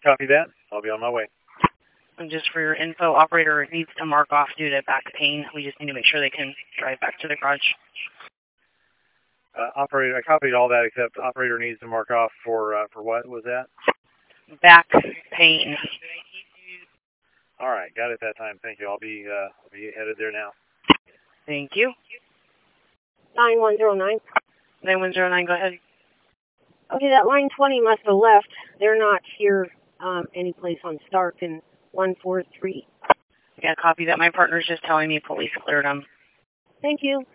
Copy that. I'll be on my way. And just for your info, operator needs to mark off due to back pain. We just need to make sure they can drive back to the garage. Operator, I copied all that except operator needs to mark off for what was that? Back pain. All right, got it that time. Thank you. I'll be headed there now. Thank you. 9109. 9109, go ahead. Okay, that line 20 must have left. They're not here any place on Stark in 143. Yeah, copy that. My partner's just telling me police cleared them. Thank you.